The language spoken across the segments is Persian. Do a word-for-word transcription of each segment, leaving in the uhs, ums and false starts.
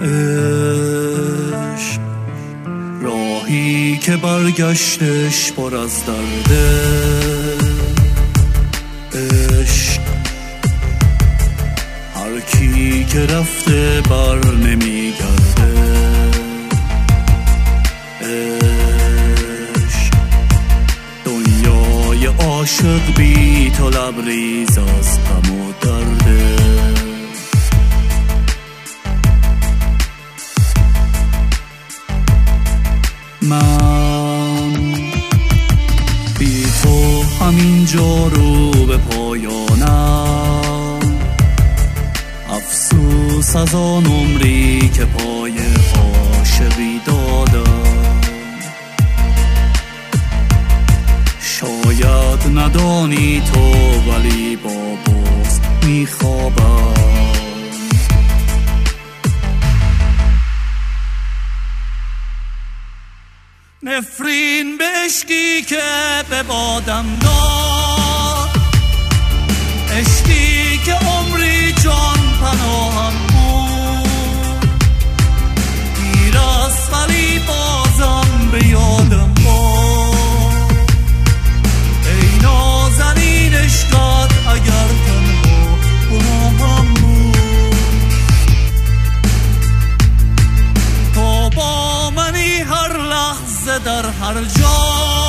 عشق راهی که برگشتش پر از درده، عشق هر کی که رفته بر نمیگرده، عشق دنیای عاشق بی تو لبریز از غم و درده. من بی تو همینجا رو به پایانم، افسوس از آن عمری که پای عاشقی دادم. شاید ندانی تو ولی با بغض میخوابم. نفرین به عشقی که به بادم داد، عشقی که عمری جان پناهم بود، دیر است ولی بازم به یادم باد. ای نازنین عشقت اگر تنها گناهم بود، تو با منی هر لحظه در هر جا،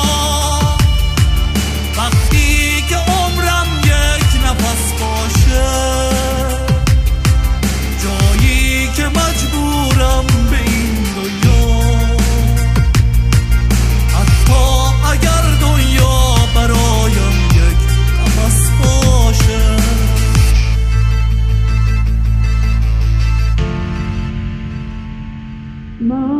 وقتی که عمرم یک نفس باشه، جایی که مجبورم به این دنیا، حتی اگر دنیا برایم یک نفس باشه. من